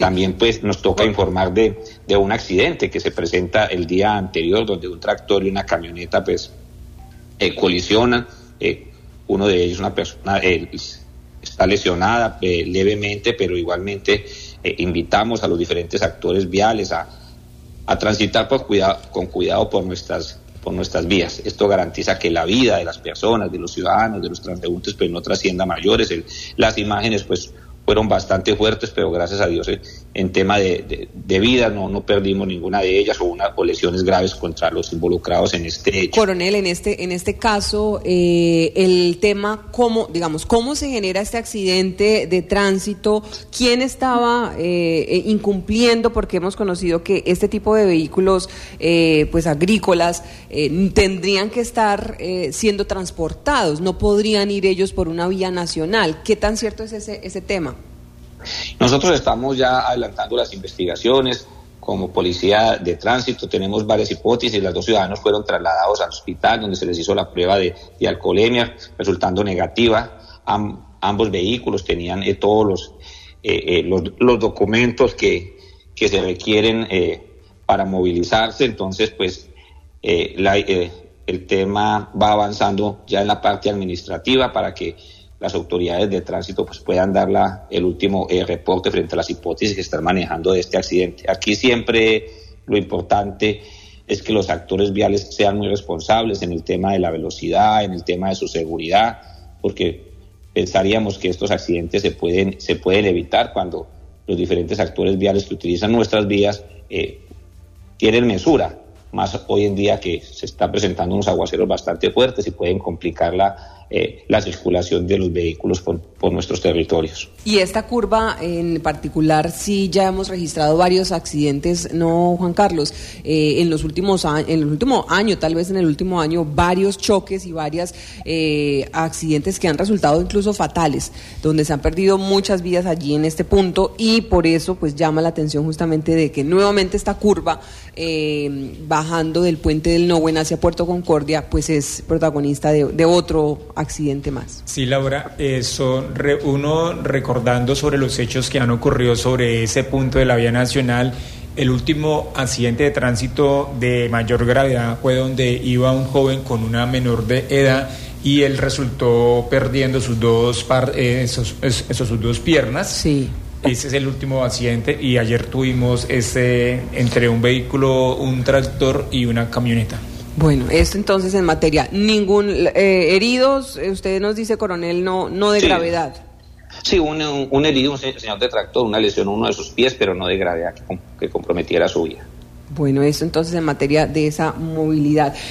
También pues nos toca informar de un accidente que se presenta el día anterior, donde un tractor y una camioneta pues colisionan. Uno de ellos, una persona, está lesionada levemente, pero igualmente invitamos a los diferentes actores viales a transitar con cuidado por nuestras vías. Esto garantiza que la vida de las personas, de los ciudadanos, de los transeúntes, pues no trascienda mayores. Las imágenes pues fueron bastante fuertes, pero gracias a Dios en tema de vida no perdimos ninguna de ellas o lesiones graves contra los involucrados en este hecho. Coronel, en este caso, el tema, cómo se genera este accidente de tránsito, quién estaba incumpliendo, porque hemos conocido que este tipo de vehículos pues agrícolas tendrían que estar siendo transportados, no podrían ir ellos por una vía nacional. ¿Qué tan cierto es ese tema? Nosotros estamos ya adelantando las investigaciones. Como policía de tránsito tenemos varias hipótesis. Los 2 ciudadanos fueron trasladados al hospital donde se les hizo la prueba de alcoholemia, resultando negativa. Ambos vehículos tenían todos los documentos que se requieren para movilizarse. Entonces pues el tema va avanzando ya en la parte administrativa para que las autoridades de tránsito pues puedan dar el último reporte frente a las hipótesis que están manejando de este accidente. Aquí siempre lo importante es que los actores viales sean muy responsables en el tema de la velocidad, en el tema de su seguridad, porque pensaríamos que estos accidentes se pueden evitar cuando los diferentes actores viales que utilizan nuestras vías tienen mesura, más hoy en día que se están presentando unos aguaceros bastante fuertes y pueden complicar la circulación de los vehículos por nuestros territorios. Y esta curva en particular, sí, ya hemos registrado varios accidentes, ¿no, Juan Carlos? En el último año, varios choques y varios accidentes que han resultado incluso fatales, donde se han perdido muchas vidas allí en este punto, y por eso pues llama la atención justamente de que nuevamente esta curva bajando del puente del Nahuen hacia Puerto Concordia pues es protagonista de otro accidente más. Sí, Laura, uno recordando sobre los hechos que han ocurrido sobre ese punto de la vía nacional, el último accidente de tránsito de mayor gravedad fue donde iba un joven con una menor de edad y él resultó perdiendo sus dos piernas. Sí. Ese es el último accidente, y ayer tuvimos entre un vehículo, un tractor y una camioneta. Bueno, esto entonces en materia, ningún heridos, usted nos dice, coronel, no de gravedad. Sí, un herido, un señor de tractor, una lesión en uno de sus pies, pero no de gravedad que comprometiera su vida. Bueno, esto entonces en materia de esa movilidad.